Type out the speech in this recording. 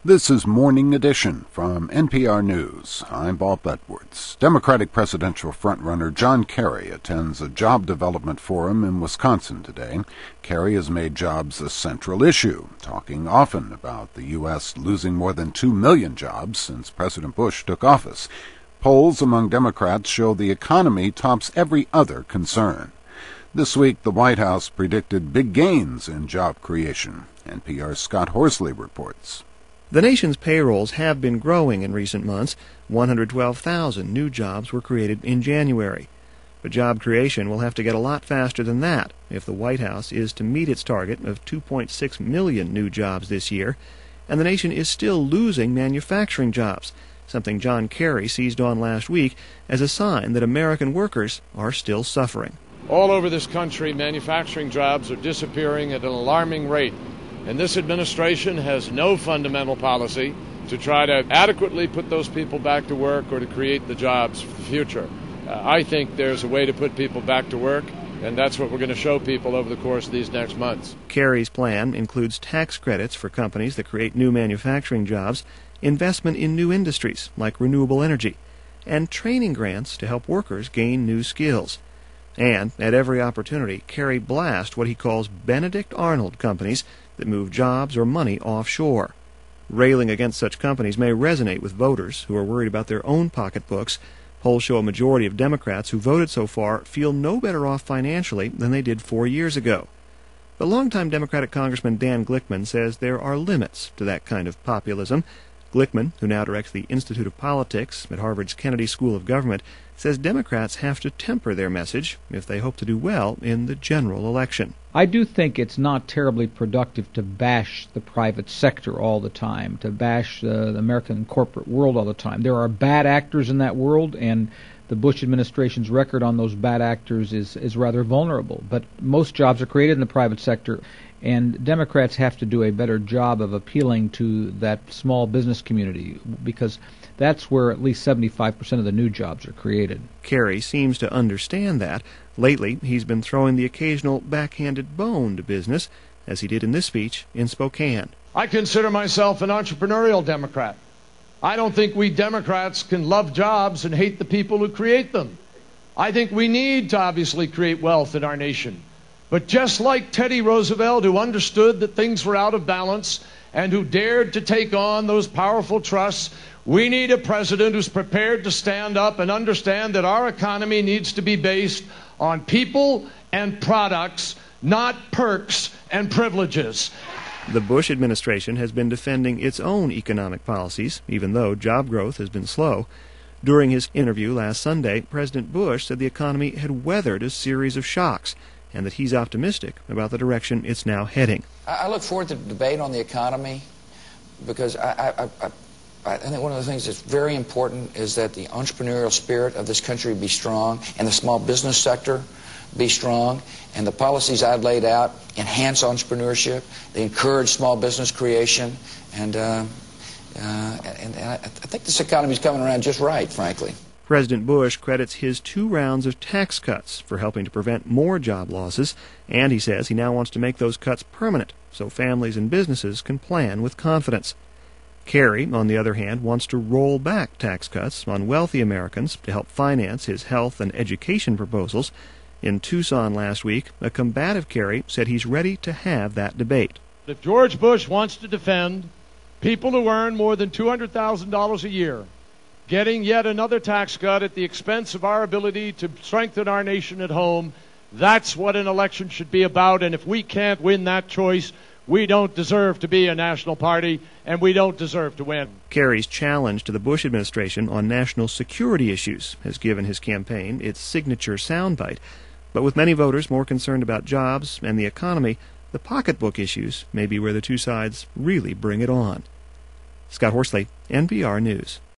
This is Morning Edition from NPR News. I'm Bob Edwards. Democratic presidential frontrunner John Kerry attends a job development forum in Wisconsin today. Kerry has made jobs a central issue, talking often about the U.S. losing more than 2 million jobs since President Bush took office. Polls among Democrats show the economy tops every other concern. This week, the White House predicted big gains in job creation. NPR's Scott Horsley reports. The nation's payrolls have been growing in recent months. 112,000 new jobs were created in January. But job creation will have to get a lot faster than that if the White House is to meet its target of 2.6 million new jobs this year. And the nation is still losing manufacturing jobs, something John Kerry seized on last week as a sign that American workers are still suffering. All over this country, manufacturing jobs are disappearing at an alarming rate. And this administration has no fundamental policy to try to adequately put those people back to work or to create the jobs for the future. I think there's a way to put people back to work, and that's what we're going to show people over the course of these next months. Kerry's plan includes tax credits for companies that create new manufacturing jobs, investment in new industries like renewable energy, and training grants to help workers gain new skills. And, at every opportunity, Kerry blasts what he calls Benedict Arnold companies that move jobs or money offshore. Railing against such companies may resonate with voters who are worried about their own pocketbooks. Polls show a majority of Democrats who voted so far feel no better off financially than they did 4 years ago. But longtime Democratic Congressman Dan Glickman says there are limits to that kind of populism. Glickman, who now directs the Institute of Politics at Harvard's Kennedy School of Government, says Democrats have to temper their message if they hope to do well in the general election. I do think it's not terribly productive to bash the private sector all the time, to bash the American corporate world all the time. There are bad actors in that world, and the Bush administration's record on those bad actors is rather vulnerable. But most jobs are created in the private sector, and Democrats have to do a better job of appealing to that small business community, because that's where at least 75% of the new jobs are created. Kerry seems to understand that. Lately, he's been throwing the occasional backhanded bone to business, as he did in this speech in Spokane. I consider myself an entrepreneurial Democrat. I don't think we Democrats can love jobs and hate the people who create them. I think we need to obviously create wealth in our nation. But just like Teddy Roosevelt, who understood that things were out of balance and who dared to take on those powerful trusts, we need a president who's prepared to stand up and understand that our economy needs to be based on people and products, not perks and privileges. The Bush administration has been defending its own economic policies, even though job growth has been slow. During his interview last Sunday, President Bush said the economy had weathered a series of shocks, and that he's optimistic about the direction it's now heading. I look forward to the debate on the economy because I think one of the things that's very important is that the entrepreneurial spirit of this country be strong and the small business sector be strong, and the policies I've laid out enhance entrepreneurship, they encourage small business creation, and I think this economy is coming around just right, frankly. President Bush credits his 2 rounds of tax cuts for helping to prevent more job losses, and he says he now wants to make those cuts permanent so families and businesses can plan with confidence. Kerry, on the other hand, wants to roll back tax cuts on wealthy Americans to help finance his health and education proposals. In Tucson last week, a combative Kerry said he's ready to have that debate. If George Bush wants to defend people who earn more than $200,000 a year getting yet another tax cut at the expense of our ability to strengthen our nation at home, that's what an election should be about. And if we can't win that choice, we don't deserve to be a national party, and we don't deserve to win. Kerry's challenge to the Bush administration on national security issues has given his campaign its signature soundbite. But with many voters more concerned about jobs and the economy, the pocketbook issues may be where the two sides really bring it on. Scott Horsley, NPR News.